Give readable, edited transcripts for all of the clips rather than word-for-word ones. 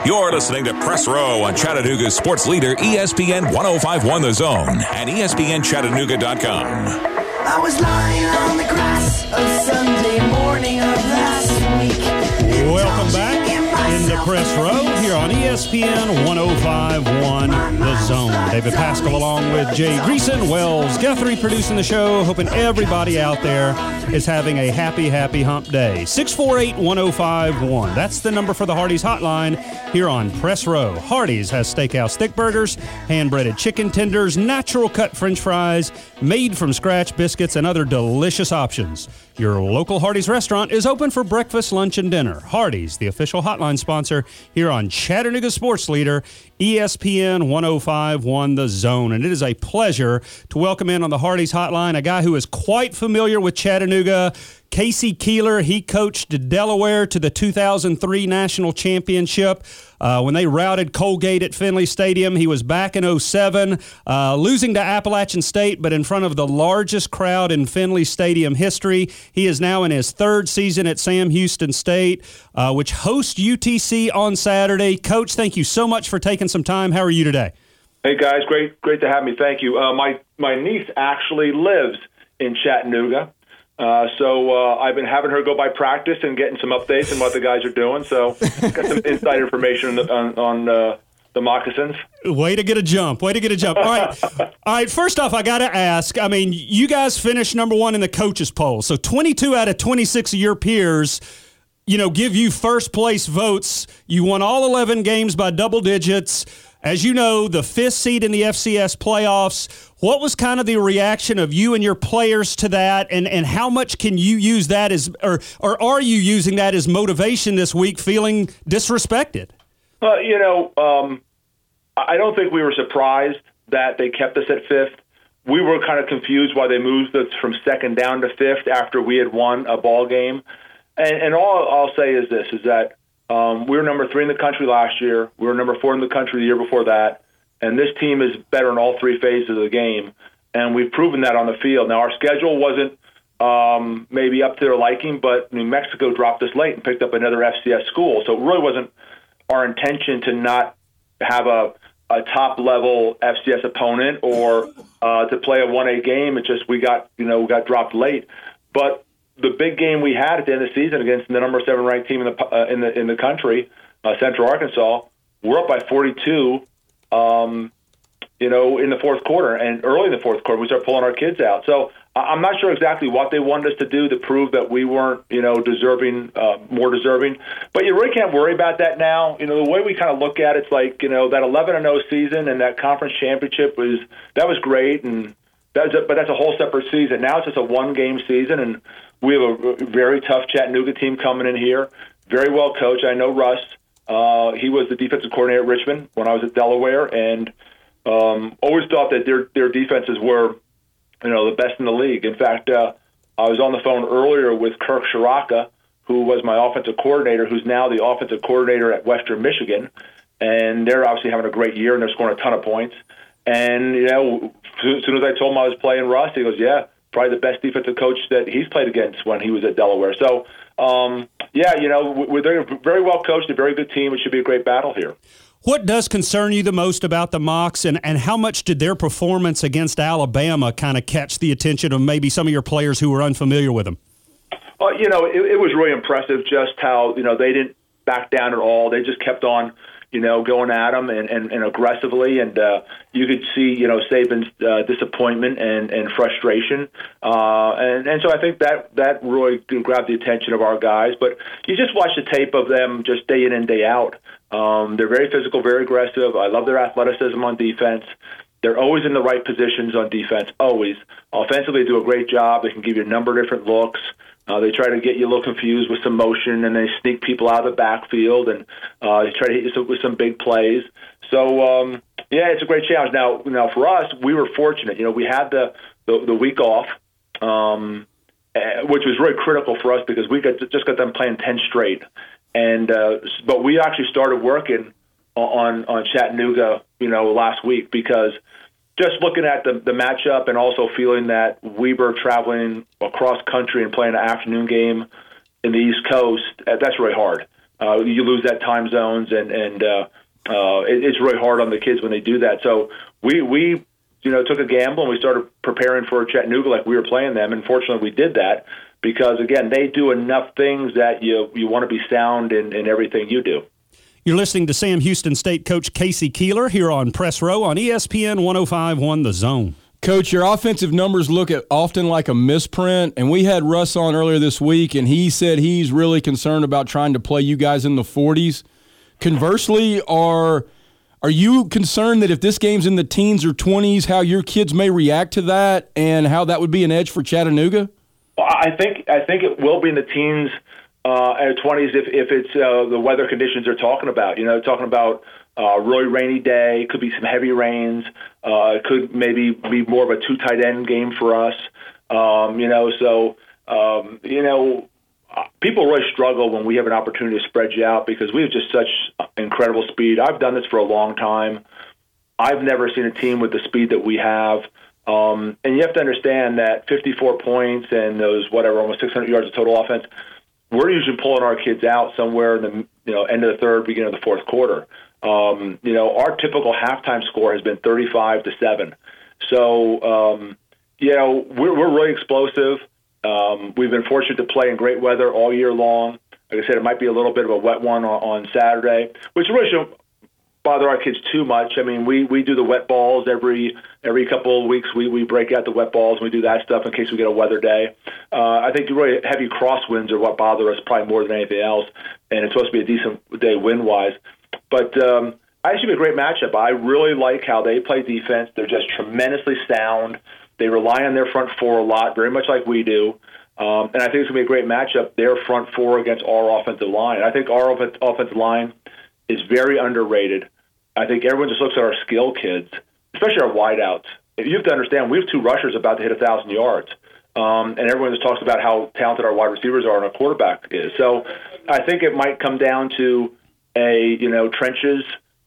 You're listening to Press Row on Chattanooga's sports leader, ESPN 105.1 The Zone and ESPNChattanooga.com. I was lying on the grass of Sunday morning of last week. Welcome back into Press Row here on ESPN 105.1 The Zone. David Pascal along with Jay Greason, Wells Guthrie producing the show. Hoping everybody out there is having a happy hump day. 648-1051. That's the number for the Hardee's hotline here on Press Row. Hardee's has steakhouse thick burgers, hand-breaded chicken tenders, natural cut French fries, made from scratch biscuits, and other delicious options. Your local Hardee's restaurant is open for breakfast, lunch, and dinner. Hardee's, the official hotline sponsor here on Chattanooga Sports Leader, ESPN 105.1 The Zone. And it is a pleasure to welcome in on the Hardee's hotline a guy who is quite familiar with Chattanooga, Casey Keeler. He coached Delaware to the 2003 National Championship. When they routed Colgate at Finley Stadium, he was back in 2007, losing to Appalachian State, but in front of the largest crowd in Finley Stadium history. He is now in his third season at Sam Houston State, which hosts UTC on Saturday. Coach, thank you so much for taking some time. How are you today? Hey, guys. Great to have me. Thank you. My niece actually lives in Chattanooga. So I've been having her go by practice and getting some updates on what the guys are doing. So got some inside information on the Moccasins. Way to get a jump. All right. First off, I got to ask, I mean, you guys finished number one in the coaches poll. So 22 out of 26 of your peers, give you first place votes. You won all 11 games by double digits. As you know, the fifth seed in the FCS playoffs. What was kind of the reaction of you and your players to that, and how much can you use that as, or are you using that as motivation this week, feeling disrespected? I don't think we were surprised that they kept us at fifth. We were kind of confused why they moved us from second down to fifth after we had won a ball game. And all I'll say is this, is that we were number 3 in the country last year. We were number 4 in the country the year before that. And this team is better in all three phases of the game. And we've proven that on the field. Now, our schedule wasn't maybe up to their liking, but New Mexico dropped us late and picked up another FCS school. So it really wasn't our intention to not have a top-level FCS opponent or to play a 1A game. It's just we got dropped late. But the big game we had at the end of the season against the number 7 ranked team in the country, Central Arkansas, we're up by 42. In the fourth quarter, and early in the fourth quarter, we start pulling our kids out. So I'm not sure exactly what they wanted us to do to prove that we weren't, more deserving. But you really can't worry about that now. The way we kind of look at it's like, that 11-0 season and that conference championship was great, and but that's a whole separate season. Now it's just a one-game season, and we have a very tough Chattanooga team coming in here, very well coached. I know Russ. He was the defensive coordinator at Richmond when I was at Delaware, and always thought that their defenses were, the best in the league. In fact, I was on the phone earlier with Kirk Shiraka, who was my offensive coordinator, who's now the offensive coordinator at Western Michigan, and they're obviously having a great year, and they're scoring a ton of points. And, as soon as I told him I was playing Russ, he goes, yeah, probably the best defensive coach that he's played against when he was at Delaware. So, they're very well coached, a very good team. It should be a great battle here. What does concern you the most about the Mocs, and how much did their performance against Alabama kind of catch the attention of maybe some of your players who were unfamiliar with them? It was really impressive just how, they didn't back down at all. They just kept on, going at them and aggressively. And you could see, Saban's disappointment and frustration. And so I think that really grabbed the attention of our guys. But you just watch the tape of them just day in and day out. They're very physical, very aggressive. I love their athleticism on defense. They're always in the right positions on defense, always. Offensively, they do a great job. They can give you a number of different looks. They try to get you a little confused with some motion, and they sneak people out of the backfield, and they try to hit you with some big plays. So, it's a great challenge. Now for us, we were fortunate. We had the week off, which was really critical for us because we just got them playing 10 straight. And but we actually started working on Chattanooga, last week because just looking at the matchup and also feeling that Weber traveling across country and playing an afternoon game in the East Coast, that's really hard. you lose that time zones, and it's really hard on the kids when they do that. So we took a gamble and we started preparing for Chattanooga like we were playing them. And fortunately, we did that because, again, they do enough things that you want to be sound in everything you do. You're listening to Sam Houston State coach Casey Keeler here on Press Row on ESPN 105.1 The Zone. Coach, your offensive numbers look often like a misprint, and we had Russ on earlier this week, and he said he's really concerned about trying to play you guys in the 40s. Conversely, are you concerned that if this game's in the teens or 20s, how your kids may react to that and how that would be an edge for Chattanooga? Well, I think it will be in the teens and 20s if it's the weather conditions they're talking about. Talking about really rainy day, could be some heavy rains. It could maybe be more of a two tight end game for us. People really struggle when we have an opportunity to spread you out because we have just such incredible speed. I've done this for a long time. I've never seen a team with the speed that we have. And you have to understand that 54 points and those, almost 600 yards of total offense, we're usually pulling our kids out somewhere in the end of the third, beginning of the fourth quarter. Our typical halftime score has been 35-7. So, we're really explosive. We've been fortunate to play in great weather all year long. Like I said, it might be a little bit of a wet one on Saturday, which really shouldn't bother our kids too much. I mean, we do the wet balls every couple of weeks. We break out the wet balls and we do that stuff in case we get a weather day. I think really heavy crosswinds are what bother us probably more than anything else, and it's supposed to be a decent day wind-wise. But I think it'll be a great matchup. I really like how they play defense. They're just tremendously sound. They rely on their front four a lot, very much like we do. And I think it's going to be a great matchup, their front four against our offensive line. I think our offensive line is very underrated. I think everyone just looks at our skill kids, especially our wideouts. You have to understand, we have two rushers about to hit 1,000 yards. And everyone just talks about how talented our wide receivers are and our quarterback is. So I think it might come down to trenches,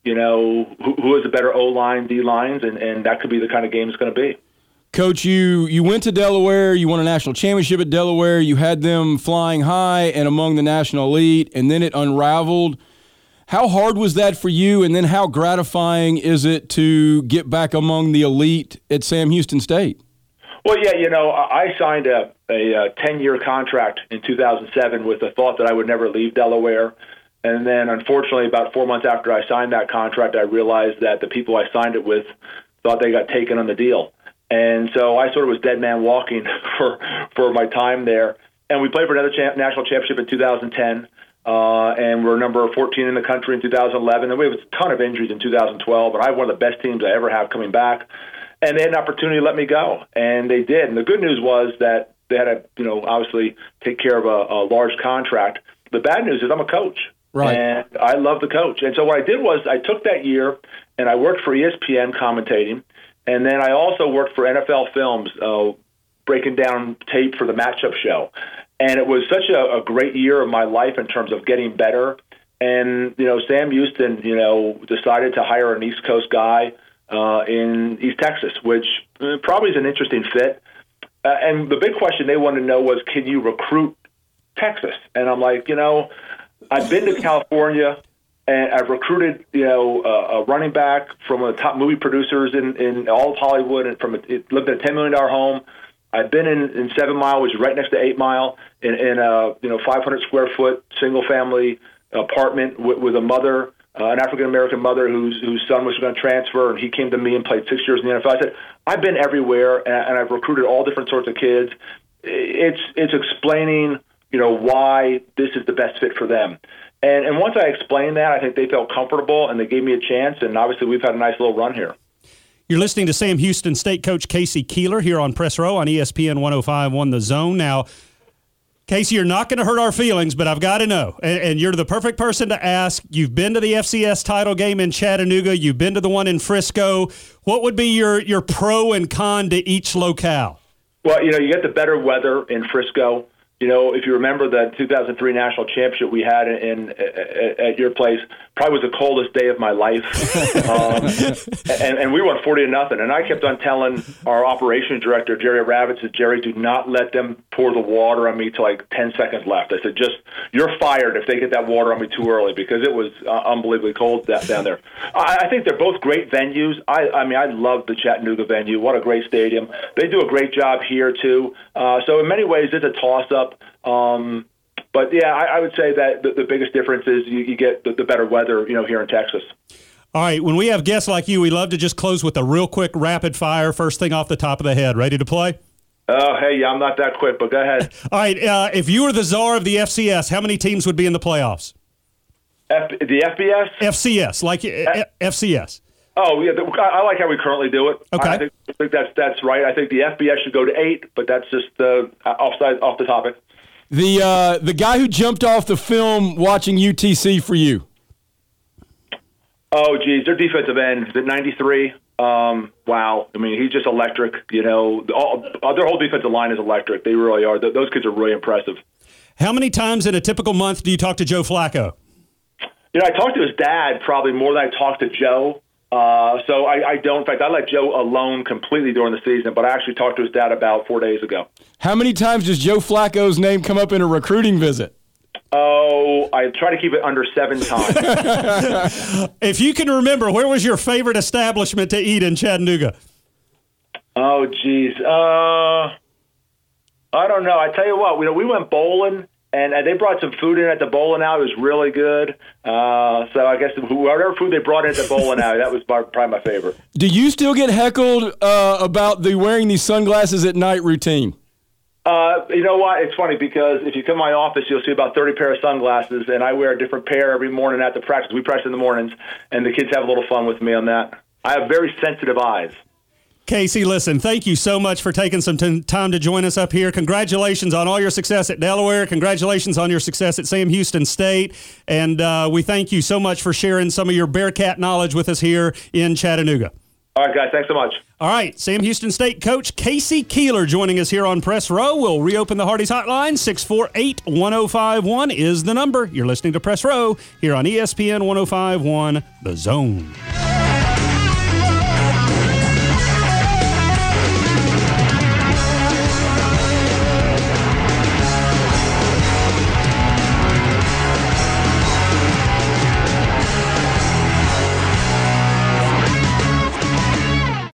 who has a better O-line, D-lines, and that could be the kind of game it's going to be. Coach, you went to Delaware. You won a national championship at Delaware. You had them flying high and among the national elite, and then it unraveled. How hard was that for you, and then how gratifying is it to get back among the elite at Sam Houston State? Well, yeah, I signed a 10-year contract in 2007 with the thought that I would never leave Delaware. And then, unfortunately, about 4 months after I signed that contract, I realized that the people I signed it with thought they got taken on the deal. And so I sort of was dead man walking for my time there. And we played for another national championship in 2010, and we're number 14 in the country in 2011. And we have a ton of injuries in 2012, and I have one of the best teams I ever have coming back. And they had an opportunity to let me go, and they did. And the good news was that they had to, obviously take care of a large contract. The bad news is I'm a coach. Right. And I love the coach. And so what I did was I took that year and I worked for ESPN commentating. And then I also worked for NFL Films, breaking down tape for the matchup show. And it was such a great year of my life in terms of getting better. And, Sam Houston, decided to hire an East Coast guy in East Texas, which probably is an interesting fit. And the big question they wanted to know was, can you recruit Texas? And I'm like, I've been to California, and I've recruited, a running back from one of the top movie producers in all of Hollywood, and lived in a $10 million home. I've been in 7 Mile, which is right next to 8 Mile, in a 500 square foot single family apartment with a mother, an African American mother whose son was going to transfer, and he came to me and played 6 years in the NFL. I said, I've been everywhere, and I've recruited all different sorts of kids. It's explaining, why this is the best fit for them. And once I explained that, I think they felt comfortable, and they gave me a chance, and obviously we've had a nice little run here. You're listening to Sam Houston State coach Casey Keeler here on Press Row on ESPN 105.1 The Zone. Now, Casey, you're not going to hurt our feelings, but I've got to know, and you're the perfect person to ask. You've been to the FCS title game in Chattanooga. You've been to the one in Frisco. What would be your pro and con to each locale? Well, you get the better weather in Frisco. if you remember the 2003 national championship we had at your place, probably was the coldest day of my life. And we won 40-0. And I kept on telling our operations director, Jerry Ravitz, that Jerry, do not let them pour the water on me till like 10 seconds left. I said, you're fired if they get that water on me too early, because it was unbelievably cold down there. I think they're both great venues. I love the Chattanooga venue. What a great stadium. They do a great job here, too. So in many ways, it's a toss-up. But yeah, I would say that the biggest difference is you get the better weather, here in Texas. All right, when we have guests like you, we love to just close with a real quick rapid fire, first thing off the top of the head. Ready to play? Oh, hey, I'm not that quick, but go ahead. All right, if you were the czar of the FCS, how many teams would be in the playoffs? The FBS? FCS, like FCS. Oh, yeah, I like how we currently do it. Okay. I think that's right. I think the FBS should go to 8, but that's just off the topic. The guy who jumped off the film watching UTC for you. Oh, geez, their defensive end is at 93. Wow. I mean, he's just electric. Their whole defensive line is electric. They really are. Those kids are really impressive. How many times in a typical month do you talk to Joe Flacco? I talked to his dad probably more than I talked to Joe. So I don't. In fact, I let Joe alone completely during the season, but I actually talked to his dad about 4 days ago. How many times does Joe Flacco's name come up in a recruiting visit? Oh, I try to keep it under 7 times. If you can remember, where was your favorite establishment to eat in Chattanooga? Oh, geez. I don't know. I tell you what, we went bowling. And they brought some food in at the bowling alley. It was really good. So I guess whatever food they brought in at the bowling alley, that was probably my favorite. Do you still get heckled about the wearing these sunglasses at night routine? You know what? It's funny because if you come to my office, you'll see about 30 pair of sunglasses, and I wear a different pair every morning at the practice. We practice in the mornings, and the kids have a little fun with me on that. I have very sensitive eyes. Casey, listen, thank you so much for taking some time to join us up here. Congratulations on all your success at Delaware. Congratulations on your success at Sam Houston State. And we thank you so much for sharing some of your Bearcat knowledge with us here in Chattanooga. All right, guys. Thanks so much. All right. Sam Houston State coach Casey Keeler joining us here on Press Row. We'll reopen the Hardee's hotline. 648-1051 is the number. You're listening to Press Row here on ESPN 1051, The Zone.